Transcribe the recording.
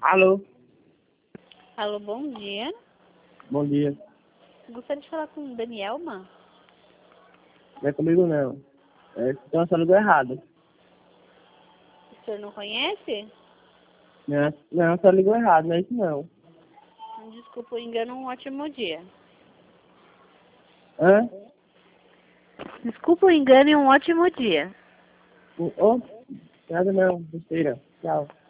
Alô? Alô, bom dia. Bom dia. Gostaria de falar com o Danielma. Não é comigo não. Então você ligou errado. O senhor não conhece? Não, você ligou errado, não é isso não. Desculpa o engano, um ótimo dia. Hã? Desculpa o engano e um ótimo dia. Oh, nada não, besteira. Tchau.